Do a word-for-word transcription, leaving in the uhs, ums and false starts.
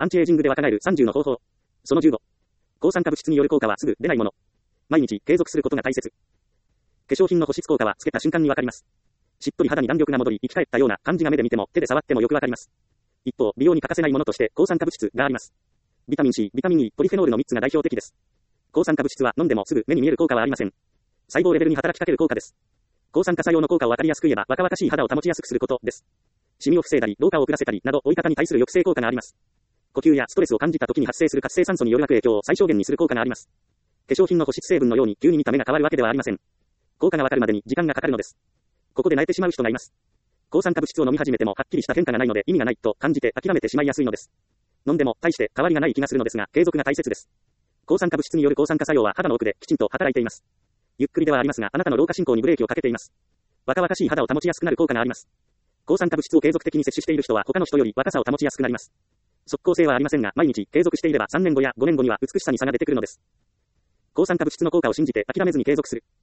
アンチエイジングで若返るさんじゅうの方法。そのじゅうご。抗酸化物質による効果はすぐ出ないもの。毎日継続することが大切。化粧品の保湿効果はつけた瞬間にわかります。しっとり肌に弾力が戻り、生き返ったような感じが目で見ても手で触ってもよくわかります。一方、美容に欠かせないものとして抗酸化物質があります。ビタミン C、ビタミン E、ポリフェノールのみっつが代表的です。抗酸化物質は飲んでもすぐ目に見える効果はありません。細胞レベルに働きかける効果です。抗酸化作用の効果をわかりやすく言えば、若々しい肌を保ちやすくすることです。シミを防いだり、老化を遅らせたりなど、老い方に対する抑制効果があります。呼吸やストレスを感じた時に発生する活性酸素による悪影響を最小限にする効果があります。化粧品の保湿成分のように急に見た目が変わるわけではありません。効果がわかるまでに時間がかかるのです。ここで萎えてしまう人がいます。抗酸化物質を飲み始めてもはっきりした変化がないので意味がないと感じて諦めてしまいやすいのです。飲んでも大して変わりがない気がするのですが、継続が大切です。抗酸化物質による抗酸化作用は肌の奥できちんと働いています。ゆっくりではありますが、あなたの老化進行にブレーキをかけています。若々しい肌を保ちやすくなる効果があります。抗酸化物質を継続的に摂取している人は他の人より若さを保ちやすくなります。即効性はありませんが、毎日継続していればさんねんごやごねんごには美しさに差が出てくるのです。抗酸化物質の効果を信じて諦めずに継続する。